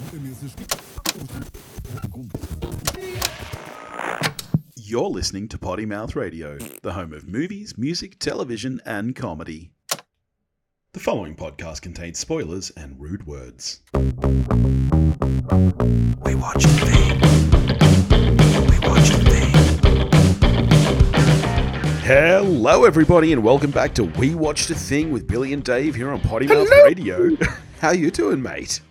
You're listening to Potty Mouth Radio, the home of movies, music, television, and comedy. The following podcast contains spoilers and rude words. We watched the thing. We watched the thing. Hello, everybody, and welcome back to We Watched a Thing with Billy and Dave here on Potty Mouth Radio. How you doing, mate?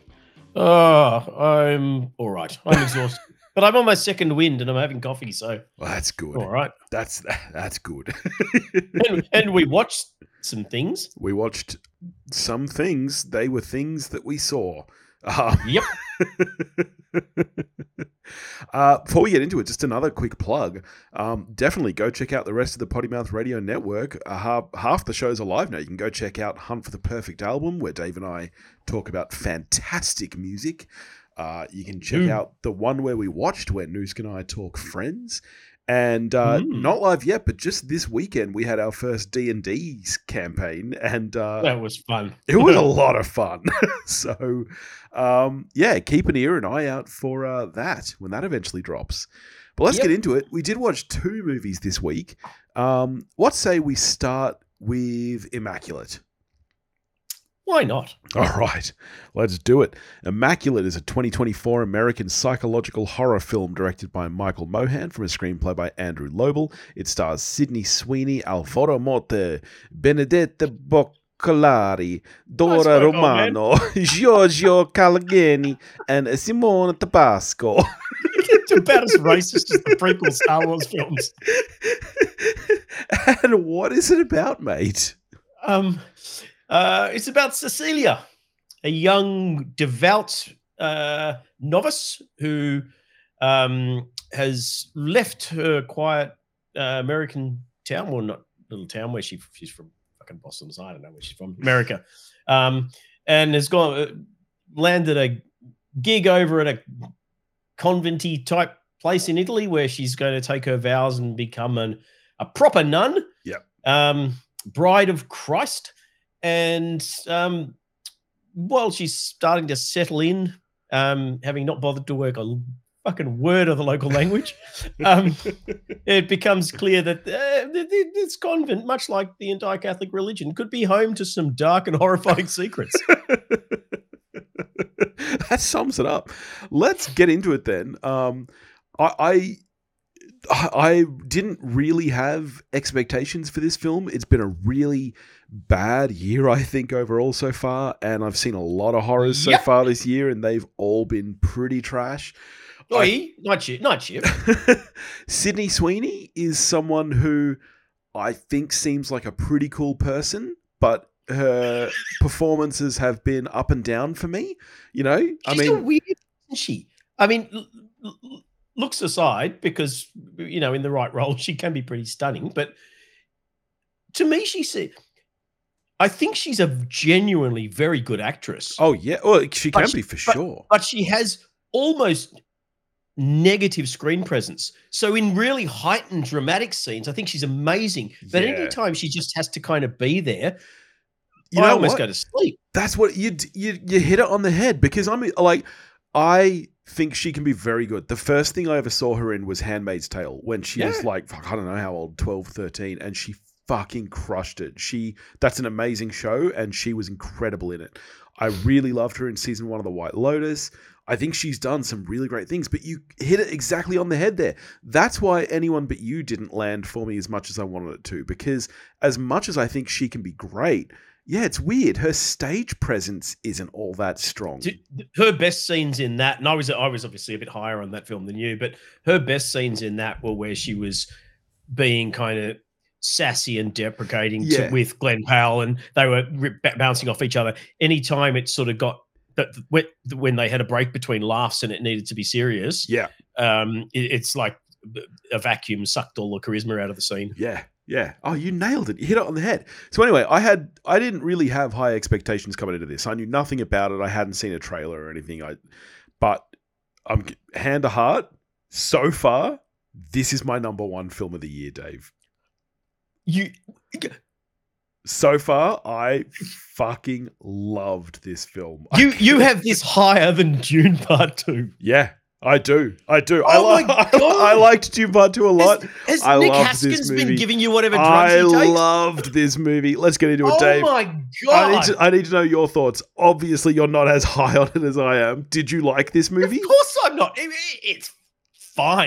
I'm all right. I'm exhausted. But I'm on my second wind and I'm having coffee, so... Well, that's good. All right. That's good. and we watched some things. We watched some things. They were things that we saw. Yep. Before we get into it, just another quick plug. Definitely go check out the rest of the Potty Mouth Radio Network. Half the shows are live now. You can go check out Hunt for the Perfect Album, where Dave and I talk about fantastic music. You can check out the one where we watched, where Noosk and I talk Friends. And not live yet, but just this weekend we had our first D&D campaign, and that was fun. It was a lot of fun. So, keep an ear and eye out for that when that eventually drops. But let's get into it. We did watch 2 movies this week. What say we start with Immaculate? Why not? All right, let's do it. Immaculate is a 2024 American psychological horror film directed by Michael Mohan from a screenplay by Andrew Lobel. It stars Sydney Sweeney, Alvaro Morte, Benedetta Boccolari, Dora Romano, Giorgio Calagheni, and Simone Tabasco. It's about as racist as the prequel Star Wars films. And what is it about, mate? It's about Cecilia, a young, devout novice who has left her quiet American town, well, not little town where she's from, fucking Boston. I don't know where she's from, America, and has landed a gig over at a convent-y type place in Italy where she's going to take her vows and become a proper nun. Yeah. Bride of Christ. And while she's starting to settle in, having not bothered to work a fucking word of the local language, it becomes clear that this convent, much like the entire Catholic religion, could be home to some dark and horrifying secrets. That sums it up. Let's get into it then. I didn't really have expectations for this film. It's been a really bad year, I think, overall so far, and I've seen a lot of horrors so far this year, and they've all been pretty trash. Not you. Sydney Sweeney is someone who I think seems like a pretty cool person, but her performances have been up and down for me. You know, She's weird, isn't she? I mean, looks aside, because, you know, in the right role, she can be pretty stunning. But to me, I think she's a genuinely very good actress. Oh, yeah. Well, she can be for sure. But she has almost negative screen presence. So in really heightened dramatic scenes, I think she's amazing. But anytime she just has to kind of be there, I almost go to sleep. That's what you hit it on the head, because I think she can be very good. The first thing I ever saw her in was Handmaid's Tale, when she was like, I don't know how old, 12, 13, and she fucking crushed it. That's an amazing show, and she was incredible in it. I really loved her in season 1 of The White Lotus. I think she's done some really great things, but you hit it exactly on the head there. That's why Anyone But You didn't land for me as much as I wanted it to, because as much as I think she can be great, it's weird. Her stage presence isn't all that strong. Her best scenes in that, and I was obviously a bit higher on that film than you, but her best scenes in that were where she was being kind of sassy and deprecating with Glenn Powell, and they were bouncing off each other. Anytime it sort of got when they had a break between laughs and it needed to be serious, it's like a vacuum sucked all the charisma out of the scene. Yeah. Oh, you nailed it. You hit it on the head. So anyway, I didn't really have high expectations coming into this. I knew nothing about it. I hadn't seen a trailer or anything. But I'm hand to heart, so far, this is my number 1 film of the year, Dave. So far, I fucking loved this film. You have this higher than Dune Part 2. Yeah, I do. Oh my God. I liked Dune Part 2 a lot. Has I Nick loved Haskins this movie. been giving you whatever drugs I he takes? loved this movie. Let's get into it, Oh Dave. my God. I need to know your thoughts. Obviously, you're not as high on it as I am. Did you like this movie? Of course I'm not. It's fine.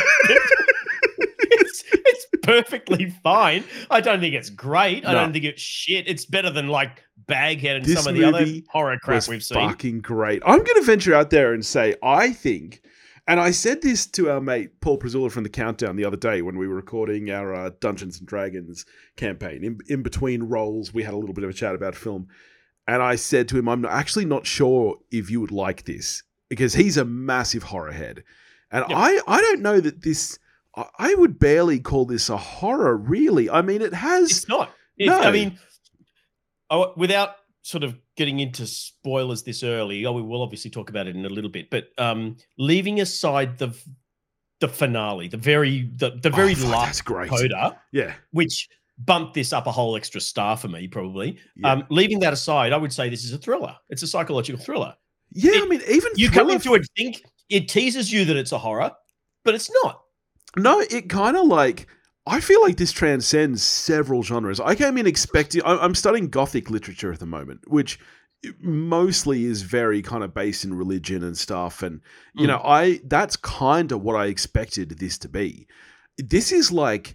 It's perfectly fine. I don't think it's great. I don't think it's shit. It's better than like Baghead and some of the other horror crap we've seen. Fucking great. I'm going to venture out there and say I think, and I said this to our mate Paul Prezula from the Countdown the other day when we were recording our Dungeons and Dragons campaign. In between roles, we had a little bit of a chat about film, and I said to him, "I'm actually not sure if you would like this because he's a massive horror head, and I don't know that this." I would barely call this a horror, really. I mean, it has... It's not. I mean, without sort of getting into spoilers this early, we will obviously talk about it in a little bit, but leaving aside the finale, the very last coda, which bumped this up a whole extra star for me, probably. Yeah. Leaving that aside, I would say this is a thriller. It's a psychological thriller. Yeah, I mean, even you come into it, think it teases you that it's a horror, but it's not. No, it kind of like, I feel like this transcends several genres. I came in expecting, I'm studying Gothic literature at the moment, which mostly is very kind of based in religion and stuff. And, you know, that's kind of what I expected this to be. This is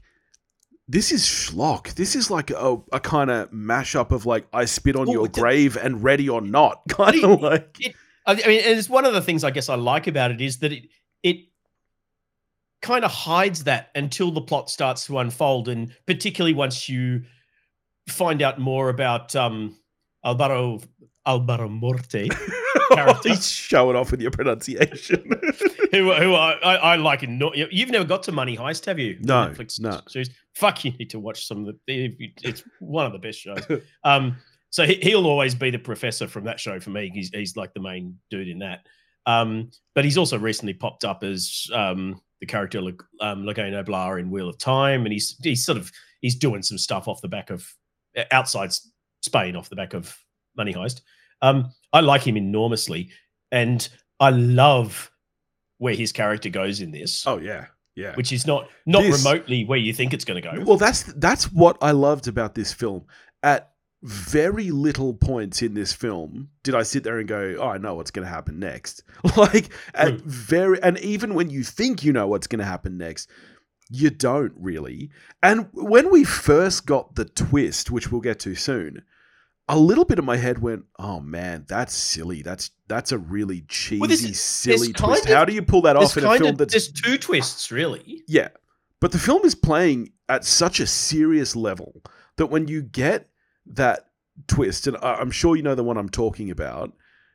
schlock. This is like a kind of mashup of like, I spit on your grave and Ready or Not. Kind of like. I mean, it's one of the things I guess I like about it is that it kind of hides that until the plot starts to unfold, and particularly once you find out more about Alvaro Morte character. Show it off with your pronunciation. who I like. You've never got to Money Heist, have you? No, Netflix no. Series. Fuck, you need to watch some of the. It's one of the best shows. So he'll always be the professor from that show for me. He's like the main dude in that. But he's also recently popped up as the character Laguna Blah in Wheel of Time, and he's doing some stuff off the back of outside Spain, off the back of Money Heist. I like him enormously, and I love where his character goes in this. Oh yeah, yeah. Which is not remotely where you think it's going to go. Well, that's what I loved about this film. At very little points in this film did I sit there and go, oh, I know what's going to happen next. Like, and even when you think you know what's going to happen next, you don't really. And when we first got the twist, which we'll get to soon, a little bit of my head went, oh man, that's silly. That's a really cheesy, silly twist. How do you pull that off in a film there's two twists, really? Yeah. But the film is playing at such a serious level that when you get that twist, and I'm sure you know the one I'm talking about,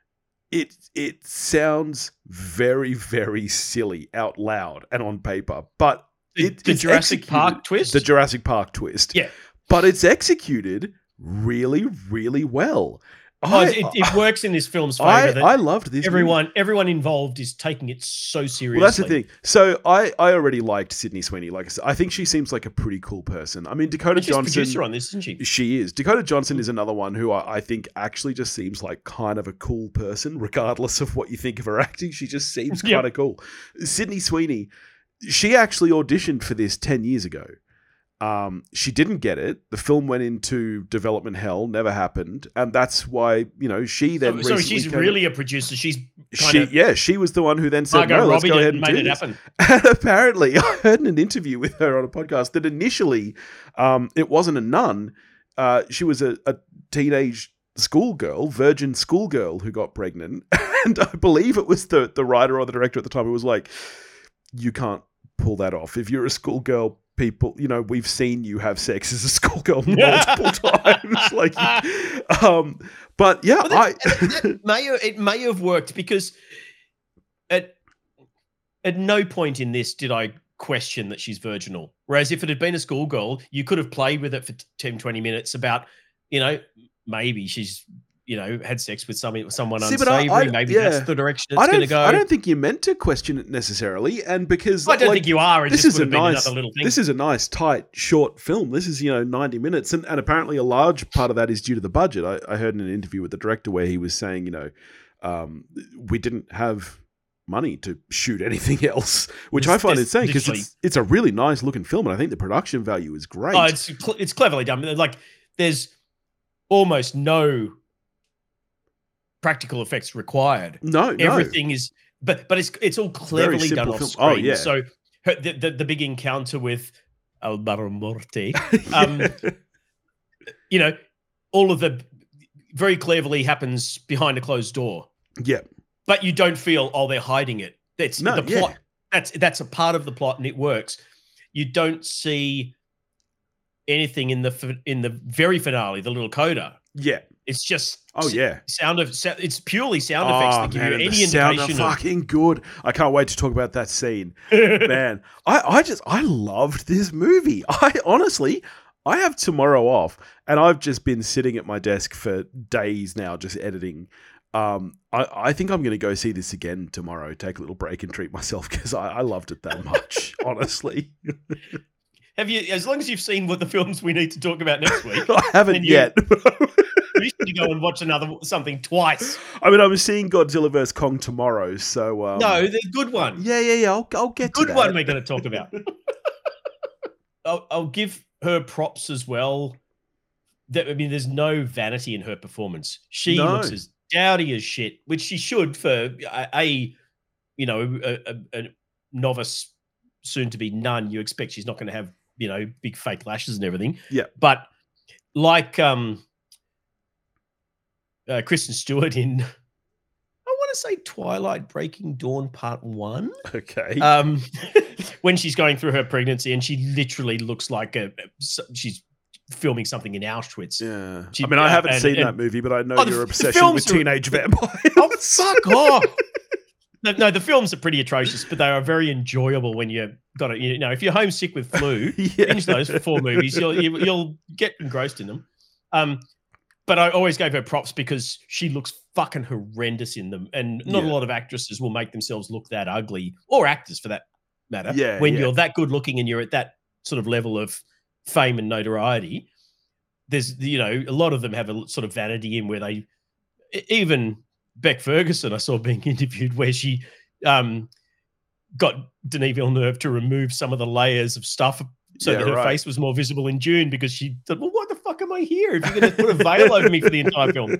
it sounds very, very silly out loud and on paper, but the Jurassic Park twist? The Jurassic Park twist. Yeah. But it's executed really, really well. It works in this film's favor. I loved this. Everyone involved is taking it so seriously. Well, that's the thing. So I already liked Sydney Sweeney. Like I said, I think she seems like a pretty cool person. I mean, Dakota Johnson. She's producer on this, isn't she? She is. Dakota Johnson is another one who I think actually just seems like kind of a cool person, regardless of what you think of her acting. She just seems kind of cool. Sydney Sweeney, she actually auditioned for this 10 years ago. She didn't get it. The film went into development hell, never happened, and that's why she then. So she's really a producer. She was the one who then said, "No, let's go ahead and do it this." Happen. And apparently, I heard in an interview with her on a podcast that initially, it wasn't a nun. She was a teenage schoolgirl, virgin schoolgirl who got pregnant, and I believe it was the writer or the director at the time who was like, "You can't pull that off. If you're a schoolgirl." People, we've seen you have sex as a schoolgirl multiple times. But yeah, it may have worked because at no point in this did I question that she's virginal. Whereas if it had been a schoolgirl, you could have played with it for 10, 20 minutes about, maybe she's, had sex with someone See, but unsavory. Maybe that's the direction it's going to go. I don't think you're meant to question it necessarily, and because I don't think you are. This is another little thing. This is a nice, tight, short film. This is 90 minutes, and apparently a large part of that is due to the budget. I heard in an interview with the director where he was saying, we didn't have money to shoot anything else, which I find insane because it's a really nice looking film, and I think the production value is great. Oh, it's cleverly done. Like there's almost no practical effects required. No, everything is, but it's all cleverly done off screen. Oh, yeah. So the big encounter with Alvaro Morte, all of the very cleverly happens behind a closed door. Yeah, but you don't feel they're hiding it. That's the plot. Yeah. That's a part of the plot, and it works. You don't see anything in the very finale, the little coda. Yeah. It's just it's purely sound effects that give you any indication. Sound are fucking good. I can't wait to talk about that scene. Man, I loved this movie. I have tomorrow off, and I've just been sitting at my desk for days now just editing. I think I'm going to go see this again tomorrow, take a little break and treat myself because I loved it that much, honestly. Have you, as long as you've seen what the films we need to talk about next week? I haven't yet. You should go and watch something twice. I mean, I'm seeing Godzilla vs. Kong tomorrow, so... no, the good one. Yeah, I'll get to that. Good one we're going to talk about. I'll give her props as well. There's no vanity in her performance. She looks as dowdy as shit, which she should for a novice, soon to be nun. You expect she's not going to have big fake lashes and everything. Yeah, but like Kristen Stewart in, I want to say Twilight Breaking Dawn Part 1. Okay. When she's going through her pregnancy and she literally looks like she's filming something in Auschwitz. Yeah. I haven't seen that movie, but I know your obsession with teenage vampires. Oh, fuck off. No, the films are pretty atrocious, but they are very enjoyable when you got it. If you're homesick with flu, binge those 4 movies. You'll get engrossed in them. But I always gave her props because she looks fucking horrendous in them, and not a lot of actresses will make themselves look that ugly, or actors for that matter. When you're that good looking and you're at that sort of level of fame and notoriety, there's a lot of them have a sort of vanity in where they even. Beck Ferguson, I saw being interviewed where she got Denis Villeneuve to remove some of the layers of stuff so that her face was more visible in Dune because she thought, well, what the fuck am I here if you're going to put a veil over me for the entire film?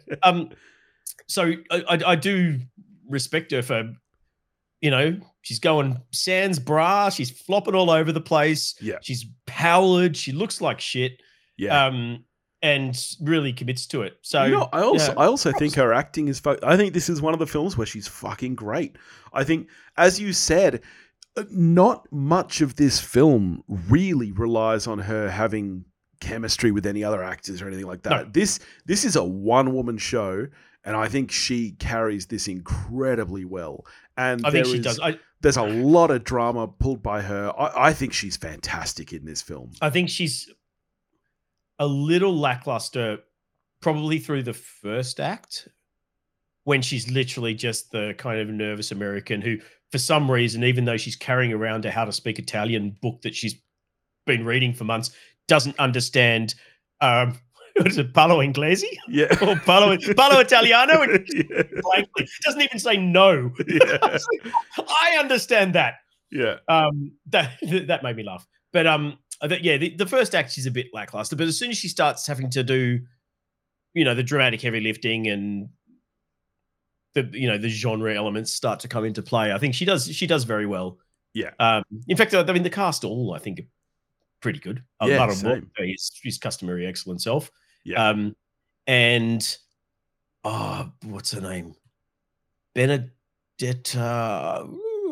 So I do respect her for, she's going sans bra, she's flopping all over the place. Yeah. She's pallid, she looks like shit. Yeah. And really commits to it. So I also think her acting is. I think this is one of the films where she's fucking great. I think, as you said, not much of this film really relies on her having chemistry with any other actors or anything like that. No. This is a one-woman show, and I think she carries this incredibly well. And I think she does. There's a lot of drama pulled by her. I think she's fantastic in this film. I think she's a little lackluster probably through the first act when she's literally just the kind of nervous American who, for some reason, even though she's carrying around a How to Speak Italian book that she's been reading for months, doesn't understand, what is it, Palo Inglese? Yeah. Or Palo Italiano? Blankly. Doesn't even say no. Yeah. I understand that. Yeah. That made me laugh. But the first act is a bit lackluster, but as soon as she starts having to do, the dramatic heavy lifting and the genre elements start to come into play, I think she does very well. Yeah. In fact, the cast all I think are pretty good. His customary excellent self. Yeah. And what's her name? Benedetta.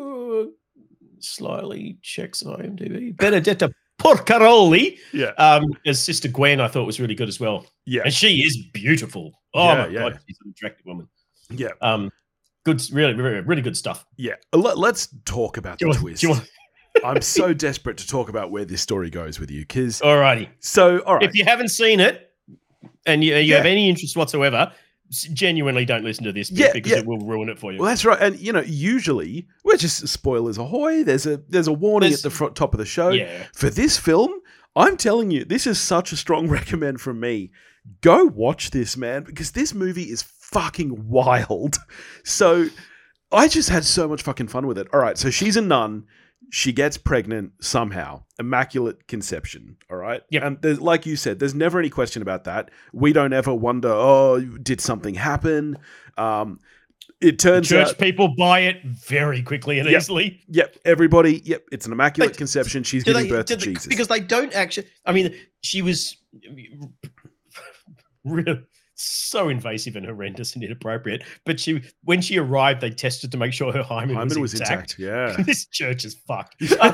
Slyly checks IMDb. Benedetta Porcaroli, as Sister Gwen, I thought was really good as well. Yeah, and she is beautiful. Oh my god, she's an attractive woman. Yeah, good, really, really, really good stuff. Yeah, let's talk about the twist. I'm so desperate to talk about where this story goes with you, because alrighty. So, all right, if you haven't seen it and you have any interest whatsoever, genuinely don't listen to this bit Yeah, because yeah. it will ruin it for you. Well, that's right. And usually we're just spoilers ahoy. There's a warning at the top of the show. Yeah. For this film, I'm telling you, this is such a strong recommend from me. Go watch this, man, because this movie is fucking wild. So I just had so much fucking fun with it. All right, so she's a nun. She gets pregnant somehow. Immaculate conception, all right? Yep. And like you said, there's never any question about that. We don't ever wonder, oh, did something happen? It turns out... Church people buy it very quickly and easily. Yep, everybody, it's an immaculate conception. She's giving birth to Jesus. Because they don't actually... I mean, she was really so invasive and horrendous and inappropriate. But when she arrived, they tested to make sure her hymen was intact. Yeah. This church is fucked.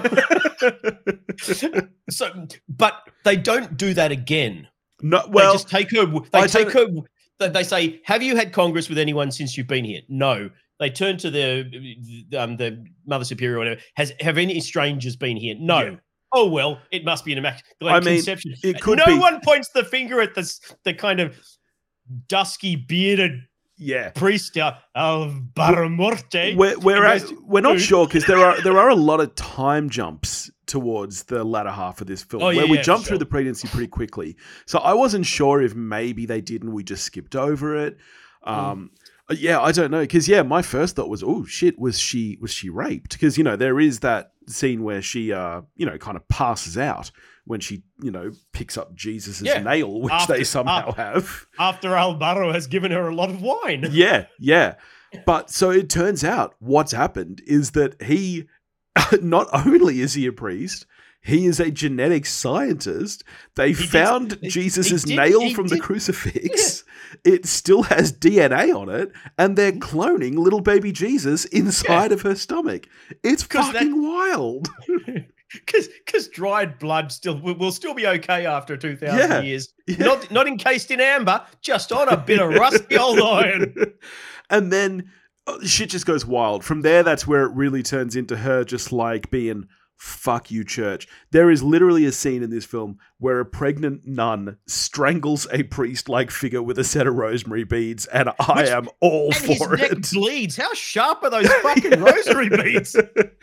But they don't do that again. No, well, they just take her. They say, "Have you had Congress with anyone since you've been here?" No. They turn to the Mother Superior or whatever. Have any strangers been here? No. Yeah. Oh well, it must be an immaculate conception. It could be. No one points the finger at the kind of dusky bearded priest of Barra Morte. We're not sure because there are a lot of time jumps towards the latter half of this film where we jump through the pregnancy pretty quickly. So I wasn't sure if maybe they did and we just skipped over it. Yeah, I don't know because my first thought was, oh shit, was she raped? Because there is that scene where she kind of passes out when she picks up Jesus's nail, which they somehow have after Alvaro has given her a lot of wine. Yeah. But so it turns out what's happened is that he not only is he a priest, he is a genetic scientist. They found Jesus's nail from the crucifix. Yeah. It still has DNA on it, and they're cloning little baby Jesus inside of her stomach. It's fucking wild. Because dried blood will still be okay after 2,000 years. Yeah. Not encased in amber, just on a bit of rusty old iron. And then shit just goes wild. From there, that's where it really turns into her just like being... fuck you, church. There is literally a scene in this film where a pregnant nun strangles a priest-like figure with a set of rosemary beads, and I am all for it. His neck bleeds. How sharp are those fucking rosary beads?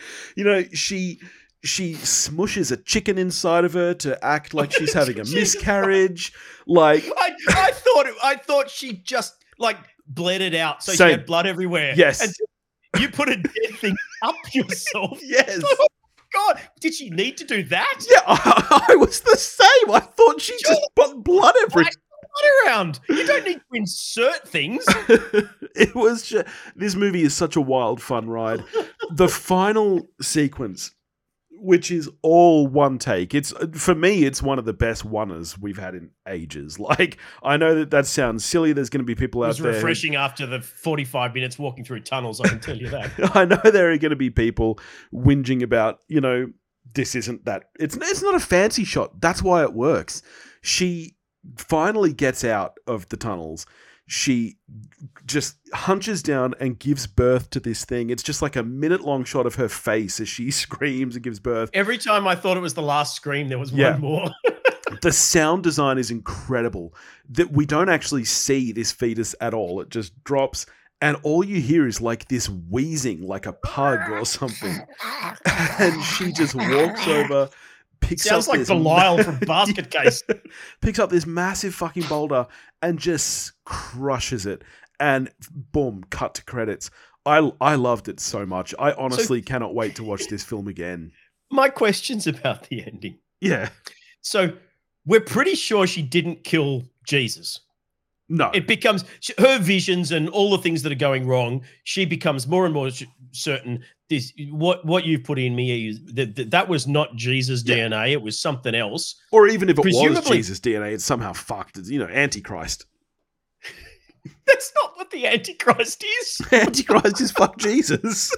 She smushes a chicken inside of her to act like she's having a miscarriage. Like I thought she just like bled it out, so she had blood everywhere. Yes, and you put a dead thing up yourself. Yes. God, did she need to do that? Yeah, I was the same. I thought she just put blood everywhere. Around. You don't need to insert things. It was just, this movie is such a wild, fun ride. The final sequence, which is all one take. For me, it's one of the best oneers we've had in ages. Like, I know that sounds silly. There's going to be people out there. It was refreshing after the 45 minutes walking through tunnels, I can tell you that. I know there are going to be people whinging about, this isn't that. It's not a fancy shot. That's why it works. She finally gets out of the tunnels. She just hunches down and gives birth to this thing. It's just like a minute-long shot of her face as she screams and gives birth. Every time I thought it was the last scream, there was one more. The sound design is incredible. That we don't actually see this fetus at all. It just drops, and all you hear is like this wheezing, like a pug or something. And she just walks over, sounds like Belial from Basket Case. Picks up this massive fucking boulder and just crushes it. And boom, cut to credits. I loved it so much. I honestly cannot wait to watch this film again. My question's about the ending. Yeah. So we're pretty sure she didn't kill Jesus. No. It becomes her visions and all the things that are going wrong. She becomes more and more certain this what you've put in me is that was not Jesus' DNA. It was something else. Or even if it was Jesus' DNA, it's somehow fucked. It's, Antichrist. That's not what the Antichrist is. Antichrist is fuck Jesus.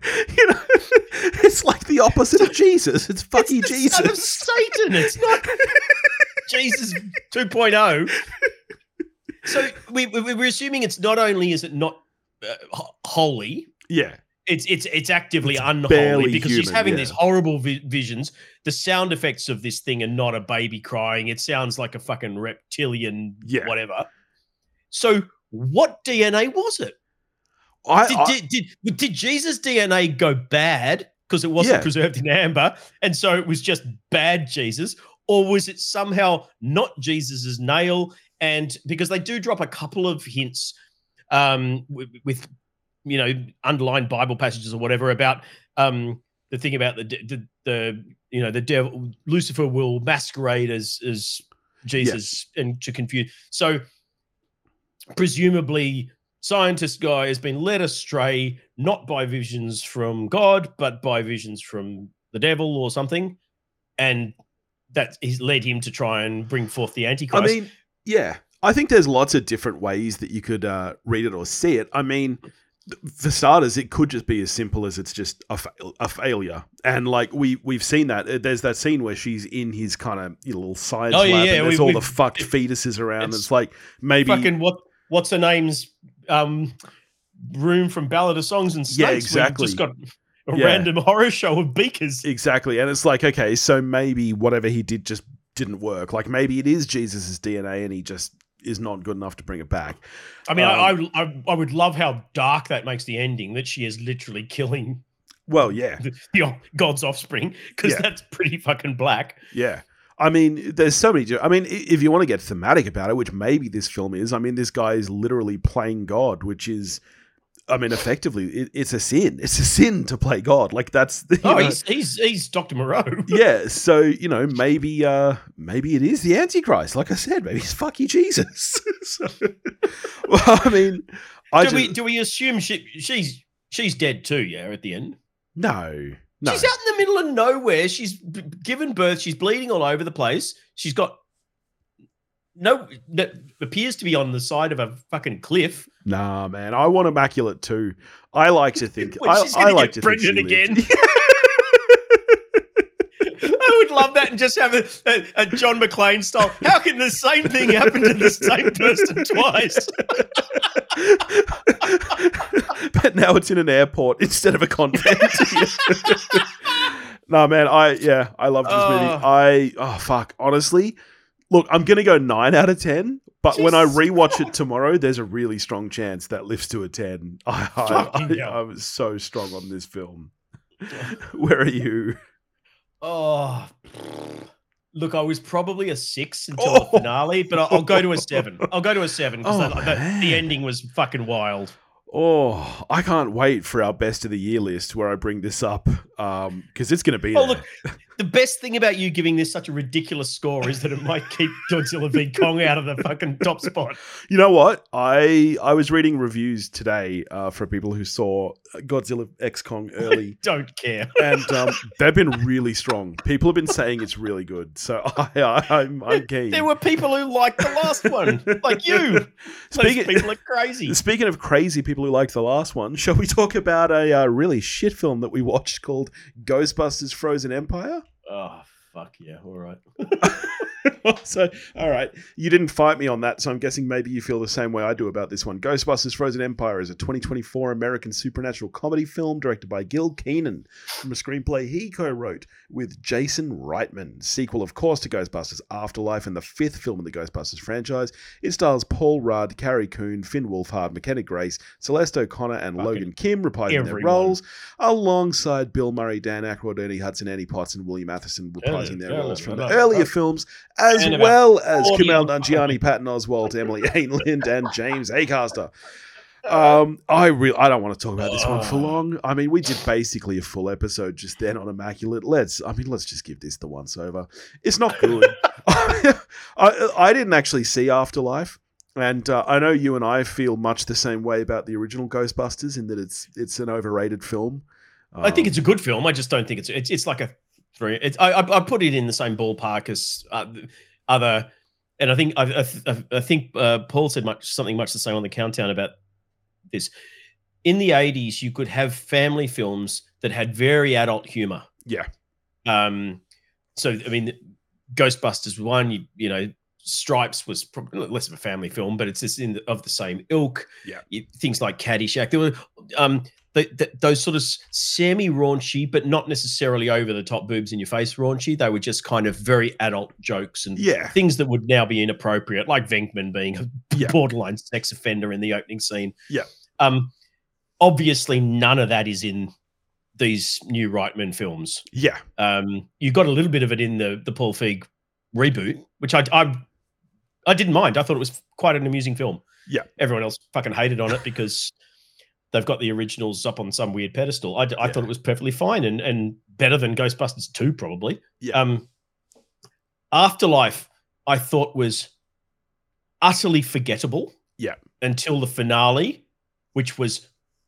It's like the opposite of Jesus. It's fucking Jesus. Son of Satan. It's not Jesus 2.0. So we're assuming it's not only is it not holy. Yeah. It's actively unholy because she's having these horrible visions. The sound effects of this thing are not a baby crying. It sounds like a fucking reptilian whatever. So what DNA was it? Did Jesus' DNA go bad because it wasn't preserved in amber, and so it was just bad Jesus, or was it somehow not Jesus's nail? And because they do drop a couple of hints with underlined Bible passages or whatever about the thing about the devil, Lucifer will masquerade as Jesus and to confuse. So presumably scientist guy has been led astray, not by visions from God, but by visions from the devil or something. And that has led him to try and bring forth the Antichrist. I mean, yeah, I think there's lots of different ways that you could read it or see it. I mean, for starters, it could just be as simple as it's just a failure. And like we've seen that. There's that scene where she's in his kind of little science lab and there's all the fucked fetuses around. It's like maybe... Fucking what's her name's room from Ballad of Songs and Snakes. Yeah, exactly. Just got a random horror show of beakers. Exactly. And it's like, okay, so maybe whatever he did just didn't work. Like maybe it is Jesus's DNA and he just is not good enough to bring it back. I mean, I would love how dark that makes the ending, that she is literally killing God's offspring, because that's pretty fucking black. Yeah. I mean, there's so many... I mean, if you want to get thematic about it, which maybe this film is, I mean, this guy is literally playing God, which is... I mean, effectively, it's a sin. It's a sin to play God. Like that's... he's Dr. Moreau. Yeah, so, maybe it is the Antichrist. Like I said, maybe it's fuck you, Jesus. Well, I mean... Do we assume she's dead too, at the end? No. She's out in the middle of nowhere. She's given birth. She's bleeding all over the place. She's got that appears to be on the side of a fucking cliff. Nah, man. I want immaculate too. I like to think... I like to think pregnant again. I would love that and just have a John McClane style. How can the same thing happen to the same person twice? But now it's in an airport instead of a convent. No, man. I love this movie. Honestly, look, I'm going to go 9 out of 10. But when I rewatch it tomorrow, there's a really strong chance that lifts to a 10. I was so strong on this film. Where are you? Oh, look, I was probably a 6 until the finale, but I'll go to a 7. I'll go to a 7 because the ending was fucking wild. Oh, I can't wait for our best of the year list where I bring this up because it's going to be there. Look, the best thing about you giving this such a ridiculous score is that it might keep Godzilla v. Kong out of the fucking top spot. You know what? I was reading reviews today for people who saw Godzilla x Kong early. Don't care. And they've been really strong. People have been saying it's really good. So I'm keen. There were people who liked the last one, like you. Those people are crazy. Speaking of crazy people who liked the last one, shall we talk about a really shit film that we watched called Ghostbusters Frozen Empire? Oh, fuck yeah. All right. So, all right. You didn't fight me on that, so I'm guessing maybe you feel the same way I do about this one. Ghostbusters Frozen Empire is a 2024 American supernatural comedy film directed by Gil Keenan from a screenplay he co-wrote with Jason Reitman. Sequel, of course, to Ghostbusters Afterlife and the 5th film in the Ghostbusters franchise. It stars Paul Rudd, Carrie Coon, Finn Wolfhard, McKenna Grace, Celeste O'Connor, and Logan Kim reprising their roles, alongside Bill Murray, Dan Aykroyd, Ernie Hudson, Annie Potts, and William Matheson reprising their roles from the earlier films, as well as Kumail Nanjiani, Patton Oswalt, Emily Ainland, and James Acaster. I don't want to talk about this one for long. I mean, we did basically a full episode just then on Immaculate. Let's just give this the once over. It's not good. I didn't actually see Afterlife, and I know you and I feel much the same way about the original Ghostbusters in that it's an overrated film. I think it's a good film. I just don't think it's like a 3. I put it in the same ballpark as other, and I think Paul said something much the same on the countdown about this. In the 80s, you could have family films that had very adult humor. Yeah. So I mean, Ghostbusters 1, you know, Stripes was probably less of a family film, but it's just of the same ilk. Yeah. Things like Caddyshack. There were those sort of semi-raunchy, but not necessarily over-the-top boobs in your face raunchy. They were just kind of very adult jokes and things that would now be inappropriate, like Venkman being a borderline sex offender in the opening scene. Yeah. Obviously, none of that is in these new Reitman films. Yeah. You got a little bit of it in the Paul Feig reboot, which I didn't mind. I thought it was quite an amusing film. Yeah. Everyone else fucking hated on it because they've got the originals up on some weird pedestal. I thought it was perfectly fine and better than Ghostbusters 2, probably. Yeah. Afterlife, I thought was utterly forgettable. Yeah. Until the finale, which was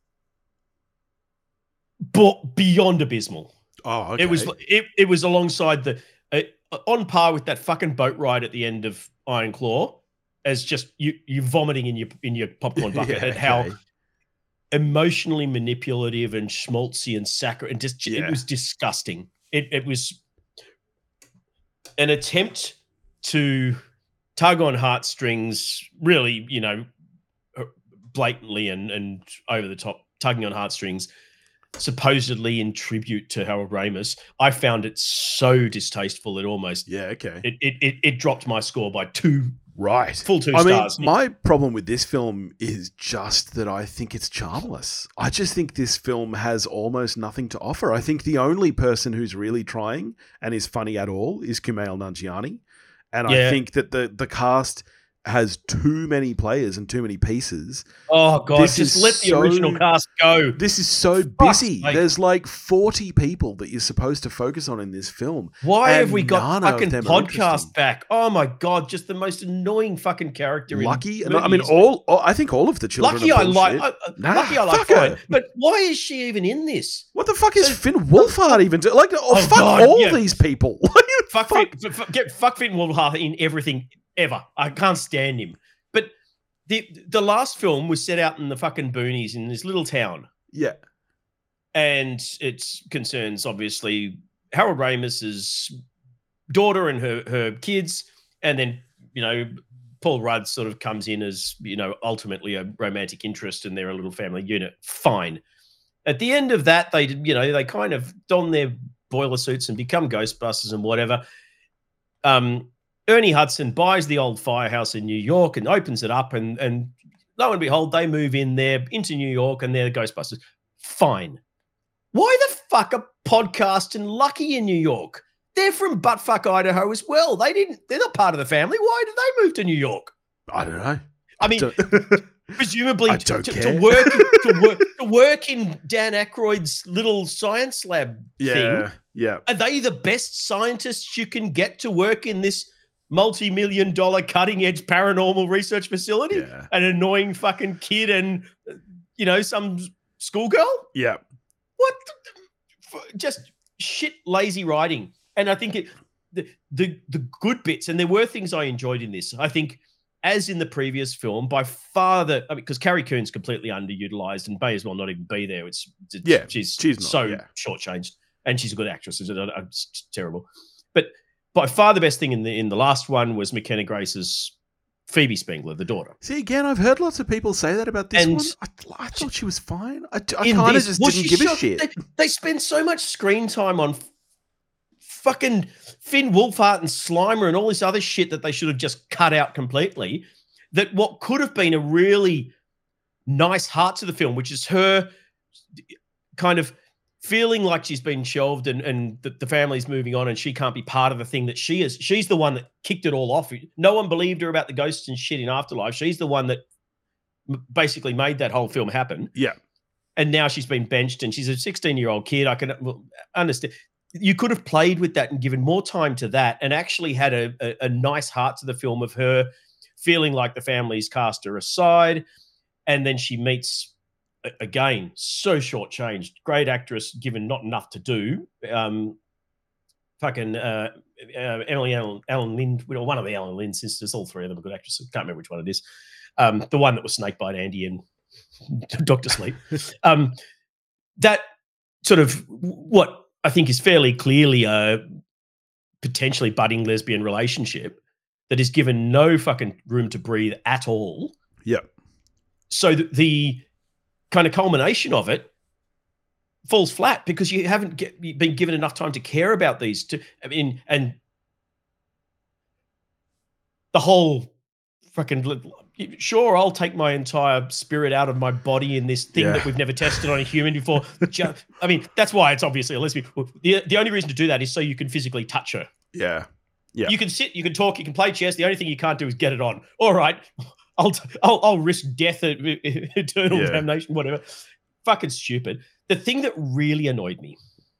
beyond abysmal. Oh, okay. It was alongside on par with that fucking boat ride at the end of Iron Claw, as just you vomiting in your popcorn bucket at how emotionally manipulative and schmaltzy and saccharine, and just it was disgusting. It was an attempt to tug on heartstrings, really, blatantly and over the top, tugging on heartstrings, supposedly in tribute to Harold Ramis. I found it so distasteful it almost it dropped my score by full 2 stars. My problem with this film is just that I think it's charmless. I just think this film has almost nothing to offer. I think the only person who's really trying and is funny at all is Kumail Nanjiani. And I think that the cast has too many players and too many pieces. Oh, God, just let the original cast go. This is so busy. There's like 40 people that you're supposed to focus on in this film. Why have we got fucking podcast back? Oh, my God, just the most annoying fucking character Lucky? in movies. I mean, I think all of the children Lucky are I like. Lucky I like fine. But why is she even in this? What the fuck is Finn Wolfhard even doing? Like, fuck all these people. Fuck Finn Wolfhard in everything ever. I can't stand him. But the last film was set out in the fucking boonies in this little town. Yeah. And it concerns, obviously, Harold Ramis's daughter and her kids. And then, Paul Rudd sort of comes in as, ultimately a romantic interest and they're a little family unit. Fine. At the end of that, they kind of don their boiler suits and become Ghostbusters and whatever. Ernie Hudson buys the old firehouse in New York and opens it up, and lo and behold, they move in there into New York and they're Ghostbusters. Fine. Why the fuck are Podcast and Lucky in New York? They're from buttfuck Idaho as well. They're not part of the family. Why did they move to New York? I don't know. I mean, presumably to work in Dan Aykroyd's little science lab thing. Yeah. Are they the best scientists you can get to work in this multi-million-dollar cutting-edge paranormal research facility? Yeah. An annoying fucking kid and, some schoolgirl? Yeah. What? Just shit lazy writing. And I think the good bits, and there were things I enjoyed in this. I think, as in the previous film, by far because Carrie Coon's completely underutilized and may as well not even be there. She's shortchanged, and she's a good actress. It's terrible. But by far the best thing in the last one was McKenna Grace's Phoebe Spengler, the daughter. See, again, I've heard lots of people say that about this one. I thought she was fine. I kind of just didn't give a shit. They spend so much screen time on fucking Finn Wolfhard and Slimer and all this other shit that they should have just cut out completely, that what could have been a really nice heart to the film, which is her kind of feeling like she's been shelved and the family's moving on and she can't be part of the thing that she is. She's the one that kicked it all off. No one believed her about the ghosts and shit in Afterlife. She's the one that basically made that whole film happen. Yeah. And now she's been benched and she's a 16-year-old kid. I can understand. You could have played with that and given more time to that and actually had a nice heart to the film of her feeling like the family's cast her aside. And then she meets, again, so shortchanged, great actress given not enough to do. Emily Ellen Lind, one of the Ellen Lind sisters, all three of them are good actresses. Can't remember which one it is. The one that was Snakebite Andy and Dr. Sleep. That sort of what I think is fairly clearly a potentially budding lesbian relationship that is given no fucking room to breathe at all. Yeah. So the kind of culmination of it falls flat because you haven't been given enough time to care about these. And the whole fucking, sure, I'll take my entire spirit out of my body in this thing that we've never tested on a human before. I mean, that's why it's obviously a lesbian. The only reason to do that is so you can physically touch her. Yeah. Yeah. You can sit, you can talk, you can play chess. The only thing you can't do is get it on. All right, I'll risk death, eternal damnation, whatever. Fucking stupid. The thing that really annoyed me,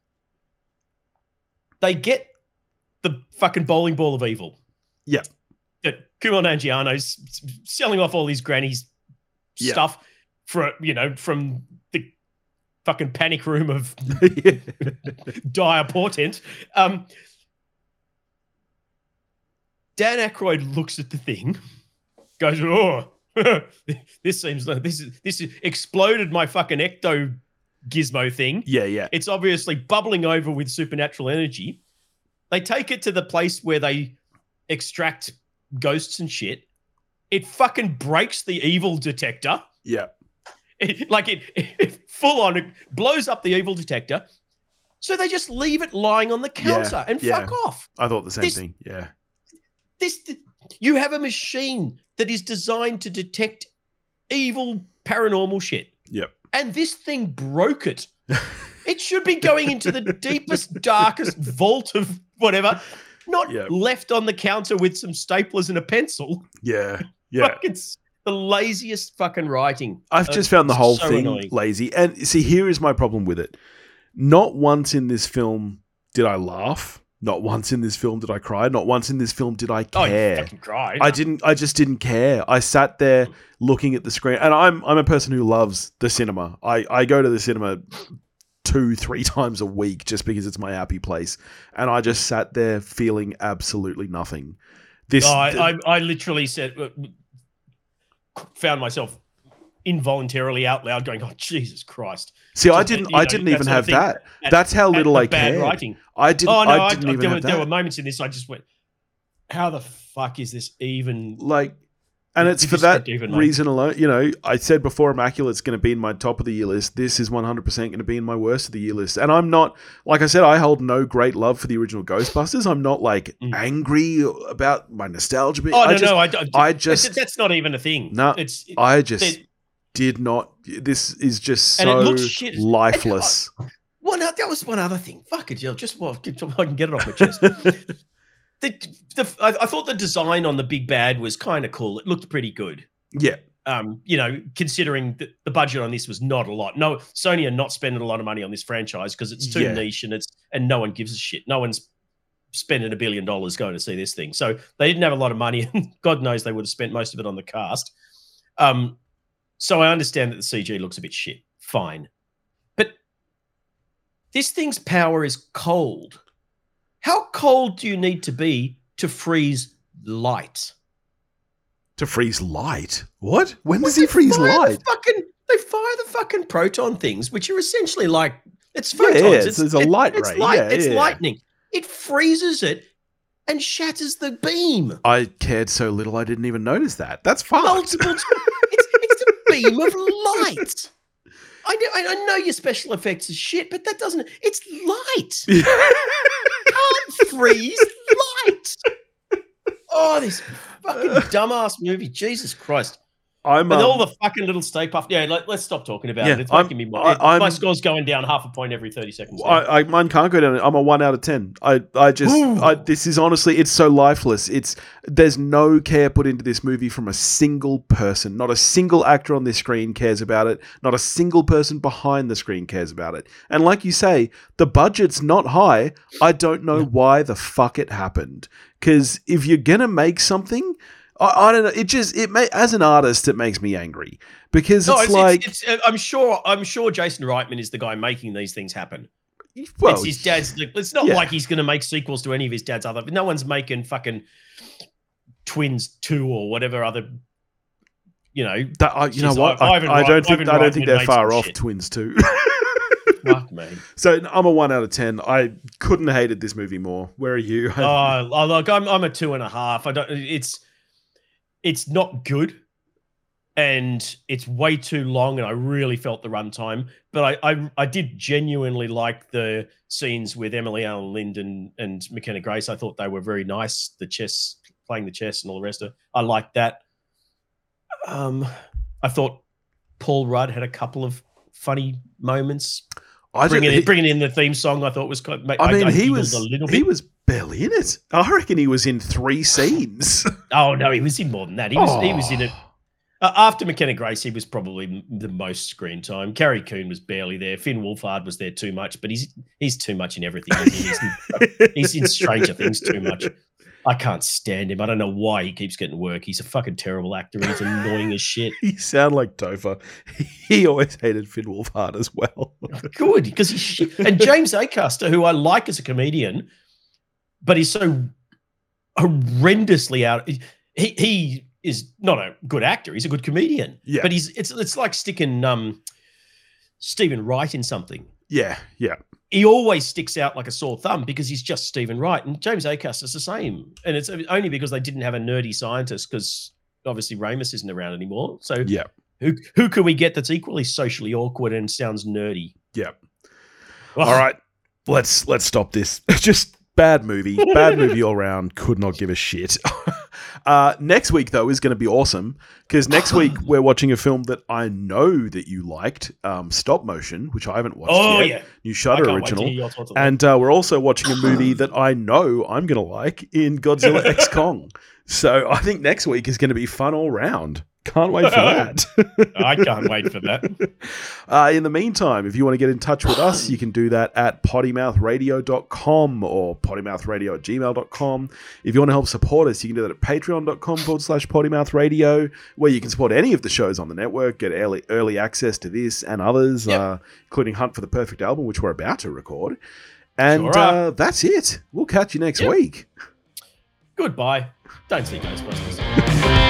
they get the fucking bowling ball of evil. Yeah. That Kumail Nanjiano's selling off all these grannies stuff for, from the fucking panic room of dire portent. Dan Aykroyd looks at the thing, goes, "Oh, this seems like this is exploded my fucking ecto gizmo thing." Yeah. It's obviously bubbling over with supernatural energy. They take it to the place where they extract ghosts and shit. It fucking breaks the evil detector. Yeah. It full on, it blows up the evil detector. So they just leave it lying on the counter and fuck off. I thought the same thing. Yeah. You have a machine that is designed to detect evil paranormal shit. Yep. And this thing broke it. It should be going into the deepest, darkest vault of whatever, not left on the counter with some staplers and a pencil. Yeah. Yeah. It's the laziest fucking writing. I've just found the whole thing annoying. lazy. And see, here is my problem with it. Not once in this film did I laugh. Not once in this film did I cry. Not once in this film did I care. Oh, you fucking cried. I just didn't care. I sat there looking at the screen, and I'm a person who loves the cinema. I go to the cinema 2-3 times a week just because it's my happy place, and I just sat there feeling absolutely nothing. I literally found myself involuntarily out loud going, "Oh, Jesus Christ!" See, I didn't even have that. That's how little I cared. Writing. I didn't even have that. There were moments in this I just went, "How the fuck is this even?" Like, and it's for that reason alone. I said before, Immaculate's going to be in my top of the year list. This is 100% going to be in my worst of the year list. And I'm not, like I said, I hold no great love for the original Ghostbusters. I'm not like angry about my nostalgia. I just that's not even a thing. No, I just did not. This is just so lifeless. Well, no, that was one other thing. Fuck it, just I can get it off my chest. I thought the design on the big bad was kind of cool. It looked pretty good. Yeah. Considering that the budget on this was not a lot. No, Sony are not spending a lot of money on this franchise because it's too niche and no one gives a shit. No one's spending $1 billion going to see this thing. So they didn't have a lot of money, and God knows they would have spent most of it on the cast. So I understand that the CG looks a bit shit. Fine. But this thing's power is cold. How cold do you need to be to freeze light? To freeze light? What? When does he freeze light? They fire the fucking proton things, which are essentially like, it's photons. It's a light ray. It's lightning. It freezes it and shatters the beam. I cared so little I didn't even notice that. That's fucked. It's a beam of light. I know your special effects is shit, but that doesn't. It's light. You can't freeze light. Oh, this fucking dumbass movie. Jesus Christ. With all the fucking little Stay Puft. Yeah, let's stop talking about it. It's making me more. My score's going down half a point every 30 seconds. Mine can't go down. I'm a 1 out of 10. This is honestly, it's so lifeless. There's no care put into this movie from a single person. Not a single actor on this screen cares about it. Not a single person behind the screen cares about it. And like you say, the budget's not high. I don't know why the fuck it happened. Because if you're going to make something, I don't know. As an artist, it makes me angry because I'm sure Jason Reitman is the guy making these things happen. Well, it's his dad's. It's not like he's going to make sequels to any of his dad's other. No one's making fucking Twins 2 or whatever other. You know what? I don't think they're far off shit. Twins 2. Fuck me. So I'm a 1 out of 10. I couldn't have hated this movie more. Where are you? Look, I'm a 2.5. It's not good. and it's way too long, and I really felt the runtime. But I did genuinely like the scenes with Emily Allen Lind and McKenna Grace. I thought they were very nice. The chess, playing the chess and all the rest of it. I liked that. I thought Paul Rudd had a couple of funny moments. Bringing in the theme song, I thought was kind of, he was barely in it. I reckon he was in 3 scenes. Oh no, he was in more than that. He was in it. After McKenna Grace, he was probably the most screen time. Carrie Coon was barely there. Finn Wolfhard was there too much, but he's too much in everything. He's in Stranger Things too much. I can't stand him. I don't know why he keeps getting work. He's a fucking terrible actor. He's annoying as shit. You sound like Topher. He always hated Finn Wolfhard as well. Good, because he's shit. And James Acaster, who I like as a comedian, but he's so horrendously out. He is not a good actor. He's a good comedian. Yeah. But it's like sticking Stephen Wright in something. Yeah, yeah. He always sticks out like a sore thumb because he's just Stephen Wright. And James Acaster is the same. And it's only because they didn't have a nerdy scientist, because obviously Ramis isn't around anymore. So yeah. Who can we get that's equally socially awkward and sounds nerdy? Yeah. All right. Let's stop this. Just bad movie. Bad movie all around. Could not give a shit. Next week, though, is going to be awesome, because next week we're watching a film that I know that you liked, Stop Motion, which I haven't watched yet. Oh, yeah. New Shudder original. And we're also watching a movie that I know I'm going to like in Godzilla X Kong. So I think next week is going to be fun all round. Can't wait for that. I can't wait for that. In the meantime, if you want to get in touch with us, you can do that at pottymouthradio.com or pottymouthradio@gmail.com. If you want to help support us, you can do that at patreon.com/pottymouthradio, where you can support any of the shows on the network, get early access to this and others, including Hunt for the Perfect Album, which we're about to record. And that's it. We'll catch you next week. Goodbye. Don't see Ghostbusters.